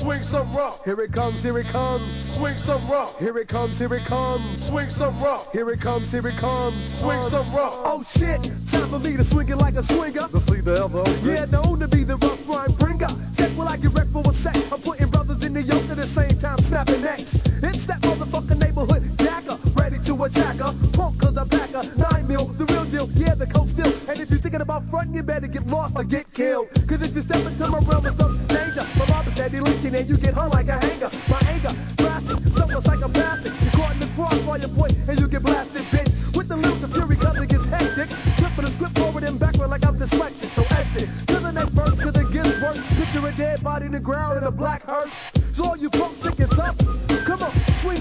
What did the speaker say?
Swing some rock. Here it comes, here it comes. Swing some rock. Here it comes, here it comes. Swing some rock. Here it comes, here it comes. Swing some rock. Oh shit, time for me to swing it like a swinger. The see the ever. Yeah, known to be the rough rhyme bringer. Check while I get wrecked for a sec. I'm putting brothers in the yoke at the same time, snapping necks. It's that motherfucking neighborhood jacker, ready to attack her. Punk cause I back her, 9 mil, the real deal, yeah, the coast still. And if you're thinking about frontin', you better get lost or get killed. Cause if you step into my realm of some danger, my mama said he lynching and you get hung like